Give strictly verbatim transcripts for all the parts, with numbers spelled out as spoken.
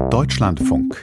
Deutschlandfunk.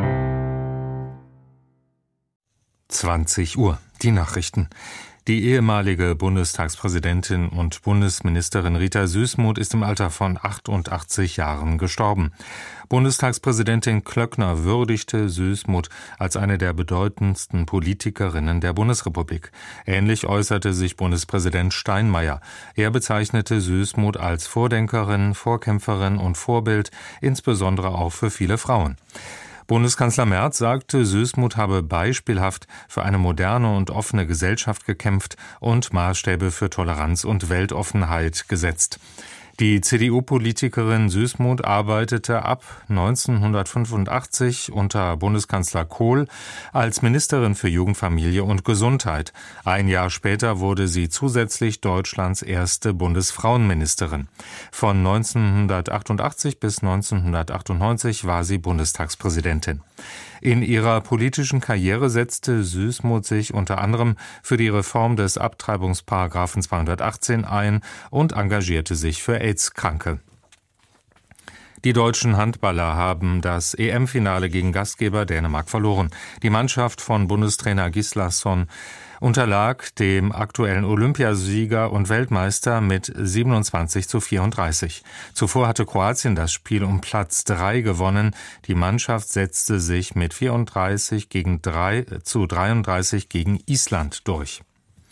zwanzig Uhr. Die Nachrichten. Die ehemalige Bundestagspräsidentin und Bundesministerin Rita Süssmuth ist im Alter von achtundachtzig Jahren gestorben. Bundestagspräsidentin Klöckner würdigte Süssmuth als eine der bedeutendsten Politikerinnen der Bundesrepublik. Ähnlich äußerte sich Bundespräsident Steinmeier. Er bezeichnete Süssmuth als Vordenkerin, Vorkämpferin und Vorbild, insbesondere auch für viele Frauen. Bundeskanzler Merz sagte, Süssmuth habe beispielhaft für eine moderne und offene Gesellschaft gekämpft und Maßstäbe für Toleranz und Weltoffenheit gesetzt. Die C D U-Politikerin Süssmuth arbeitete ab neunzehnhundertfünfundachtzig unter Bundeskanzler Kohl als Ministerin für Jugend, Familie und Gesundheit. Ein Jahr später wurde sie zusätzlich Deutschlands erste Bundesfrauenministerin. Von neunzehnhundertachtundachtzig bis neunzehnhundertachtundneunzig war sie Bundestagspräsidentin. In ihrer politischen Karriere setzte Süssmuth sich unter anderem für die Reform des Abtreibungsparagraphen zweihundertachtzehn ein und engagierte sich für AIDS-Kranke. Die deutschen Handballer haben das E M-Finale gegen Gastgeber Dänemark verloren. Die Mannschaft von Bundestrainer Gislason unterlag dem aktuellen Olympiasieger und Weltmeister mit siebenundzwanzig zu vierunddreißig. Zuvor hatte Kroatien das Spiel um Platz drei gewonnen. Die Mannschaft setzte sich mit vierunddreißig gegen drei zu dreiunddreißig gegen Island durch.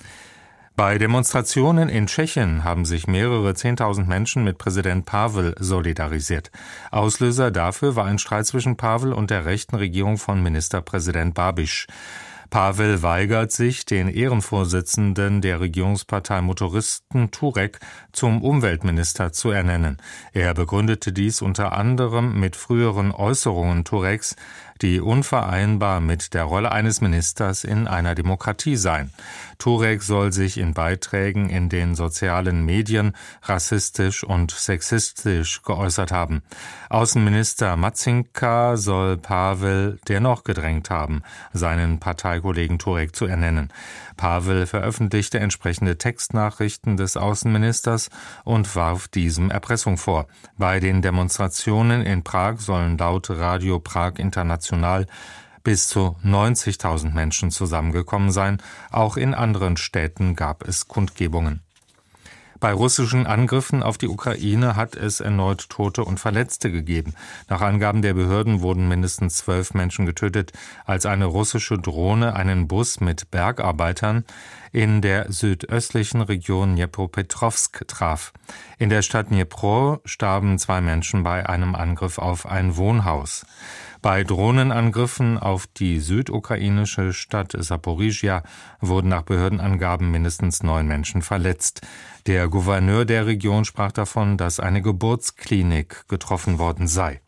Bei Demonstrationen in Tschechien haben sich mehrere Zehntausend Menschen mit Präsident Pavel solidarisiert. Auslöser dafür war ein Streit zwischen Pavel und der rechten Regierung von Ministerpräsident Babiš. Pavel weigert sich, den Ehrenvorsitzenden der Regierungspartei Motoristen Turek zum Umweltminister zu ernennen. Er begründete dies unter anderem mit früheren Äußerungen Tureks, die unvereinbar mit der Rolle eines Ministers in einer Demokratie seien. Turek soll sich in Beiträgen in den sozialen Medien rassistisch und sexistisch geäußert haben. Außenminister Matzinka soll Pavel dennoch gedrängt haben, seinen Parteikollegen Turek zu ernennen. Pavel veröffentlichte entsprechende Textnachrichten des Außenministers und warf diesem Erpressung vor. Bei den Demonstrationen in Prag sollen laut Radio Prag International bis zu neunzigtausend Menschen zusammengekommen sein. Auch in anderen Städten gab es Kundgebungen. Bei russischen Angriffen auf die Ukraine hat es erneut Tote und Verletzte gegeben. Nach Angaben der Behörden wurden mindestens zwölf Menschen getötet, als eine russische Drohne einen Bus mit Bergarbeitern in der südöstlichen Region Dnipropetrovsk traf. In der Stadt Dnipro starben zwei Menschen bei einem Angriff auf ein Wohnhaus. Bei Drohnenangriffen auf die südukrainische Stadt Saporischschja wurden nach Behördenangaben mindestens neun Menschen verletzt. Der Gouverneur der Region sprach davon, dass eine Geburtsklinik getroffen worden sei.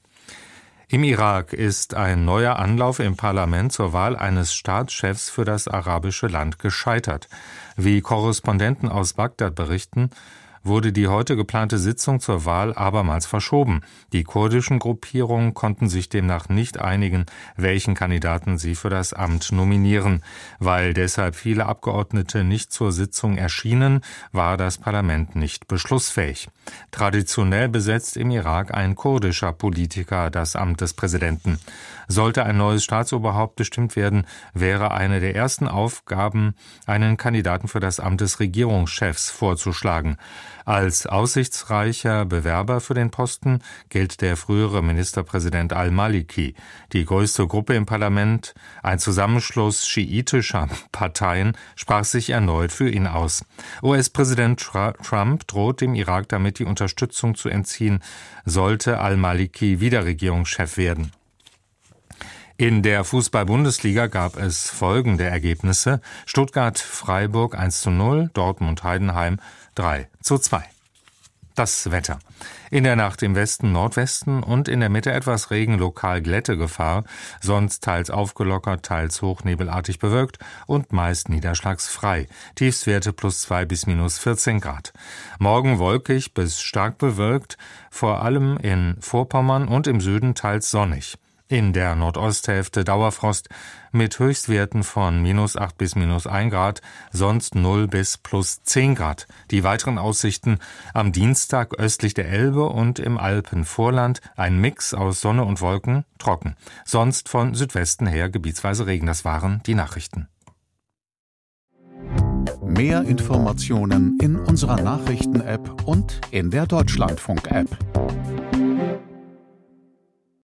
Im Irak ist ein neuer Anlauf im Parlament zur Wahl eines Staatschefs für das arabische Land gescheitert. Wie Korrespondenten aus Bagdad berichten, wurde die heute geplante Sitzung zur Wahl abermals verschoben. Die kurdischen Gruppierungen konnten sich demnach nicht einigen, welchen Kandidaten sie für das Amt nominieren. Weil deshalb viele Abgeordnete nicht zur Sitzung erschienen, war das Parlament nicht beschlussfähig. Traditionell besetzt im Irak ein kurdischer Politiker das Amt des Präsidenten. Sollte ein neues Staatsoberhaupt bestimmt werden, wäre eine der ersten Aufgaben, einen Kandidaten für das Amt des Regierungschefs vorzuschlagen. Als aussichtsreicher Bewerber für den Posten gilt der frühere Ministerpräsident al-Maliki. Die größte Gruppe im Parlament, ein Zusammenschluss schiitischer Parteien, sprach sich erneut für ihn aus. U S-Präsident Trump droht dem Irak damit, die Unterstützung zu entziehen, sollte al-Maliki wieder Regierungschef werden. In der Fußball-Bundesliga gab es folgende Ergebnisse: Stuttgart-Freiburg eins zu null, Dortmund-Heidenheim drei zu zwei. Das Wetter. In der Nacht im Westen, Nordwesten und in der Mitte etwas Regen, lokal Glättegefahr, sonst teils aufgelockert, teils hochnebelartig bewölkt und meist niederschlagsfrei. Tiefstwerte plus zwei bis minus vierzehn Grad. Morgen wolkig bis stark bewölkt, vor allem in Vorpommern und im Süden teils sonnig. In der Nordosthälfte Dauerfrost mit Höchstwerten von minus acht bis minus ein Grad, sonst null bis plus zehn Grad. Die weiteren Aussichten: am Dienstag östlich der Elbe und im Alpenvorland ein Mix aus Sonne und Wolken, trocken. Sonst von Südwesten her gebietsweise Regen. Das waren die Nachrichten. Mehr Informationen in unserer Nachrichten-App und in der Deutschlandfunk-App.